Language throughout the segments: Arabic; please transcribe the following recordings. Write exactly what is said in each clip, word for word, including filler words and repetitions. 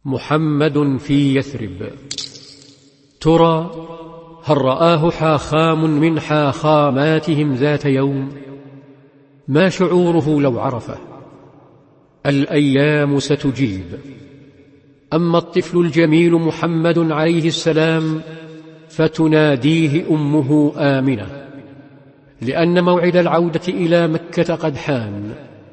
محمد في يثرب. ترى هل رآه حاخام من حاخاماتهم ذات يوم؟ ما شعوره لو عرفه؟ الأيام ستجيب. أما الطفل الجميل محمد عليه السلام فتناديه أمه آمنة، لأن موعد العودة إلى مكة قد حان،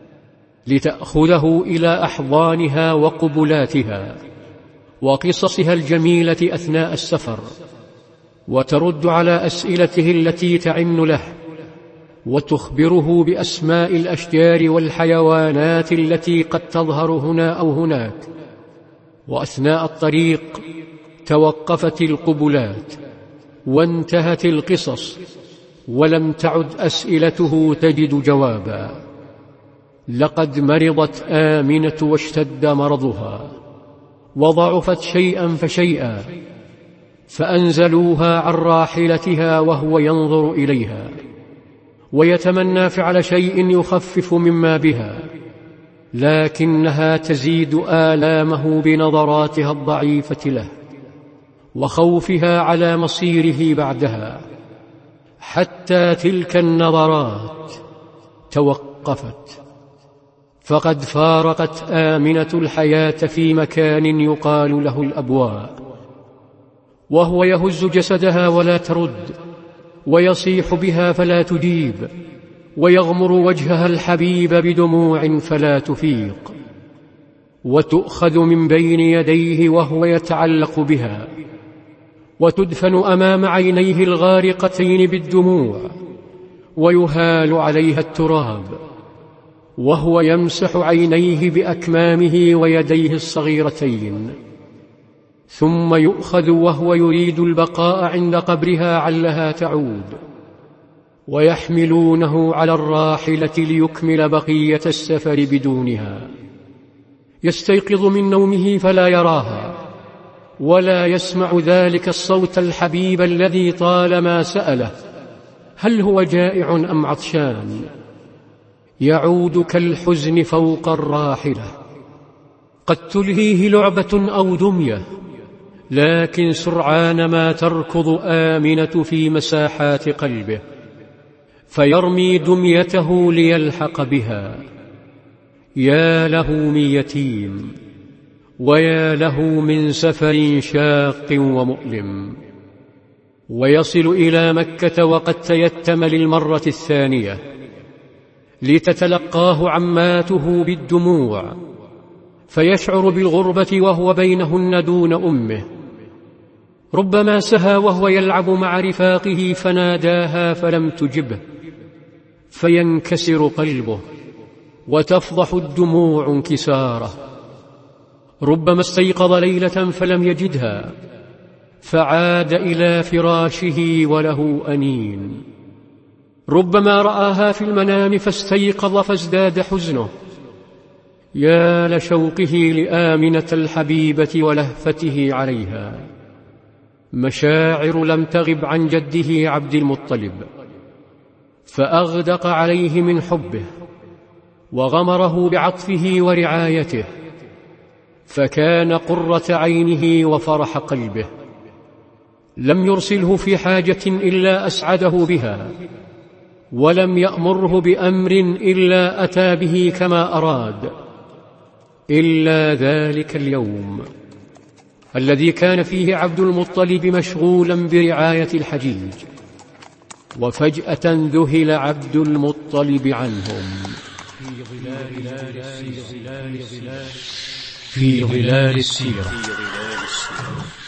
لتأخذه إلى أحضانها وقبلاتها وقصصها الجميلة أثناء السفر، وترد على أسئلته التي تعن له، وتخبره بأسماء الأشجار والحيوانات التي قد تظهر هنا أو هناك. وأثناء الطريق توقفت القبلات وانتهت القصص، ولم تعد أسئلته تجد جوابا. لقد مرضت آمنة واشتد مرضها وضعفت شيئا فشيئا، فأنزلوها عن راحلتها وهو ينظر إليها ويتمنى فعل شيء يخفف مما بها، لكنها تزيد آلامه بنظراتها الضعيفة له وخوفها على مصيره بعدها، حتى تلك النظرات توقفت. فقد فارقت آمنة الحياة في مكان يقال له الأبواء، وهو يهز جسدها ولا ترد، ويصيح بها فلا تجيب، ويغمر وجهها الحبيب بدموع فلا تفيق، وتؤخذ من بين يديه وهو يتعلق بها، وتدفن أمام عينيه الغارقتين بالدموع، ويهال عليها التراب، وهو يمسح عينيه بأكمامه ويديه الصغيرتين، ثم يؤخذ وهو يريد البقاء عند قبرها علها تعود، ويحملونه على الراحلة ليكمل بقية السفر بدونها. يستيقظ من نومه فلا يراها، ولا يسمع ذلك الصوت الحبيب الذي طالما سأله هل هو جائع أم عطشان. يعود كالحزن فوق الراحلة، قد تلهيه لعبة أو دمية، لكن سرعان ما تركض آمنة في مساحات قلبه، فيرمي دميته ليلحق بها. يا له من يتيم، ويا له من سفر شاق ومؤلم. ويصل إلى مكة وقد تيتم للمرة الثانية، لتتلقاه عماته بالدموع، فيشعر بالغربة وهو بينهن دون أمه. ربما سهى وهو يلعب مع رفاقه فناداها فلم تجبه، فينكسر قلبه وتفضح الدموع انكساره. ربما استيقظ ليلة فلم يجدها، فعاد إلى فراشه وله أنين. ربما رآها في المنام فاستيقظ فازداد حزنه. يا لشوقه لآمنة الحبيبة ولهفته عليها. مشاعر لم تغب عن جده عبد المطلب، فأغدق عليه من حبه وغمره بعطفه ورعايته، فكان قرة عينه وفرح قلبه. لم يرسله في حاجة إلا أسعده بها، ولم يأمره بأمر إلا أتى به كما أراد، إلا ذلك اليوم الذي كان فيه عبد المطلب مشغولا برعاية الحجيج، وفجأة ذهل عبد المطلب عنهم. في ظلال السيرة.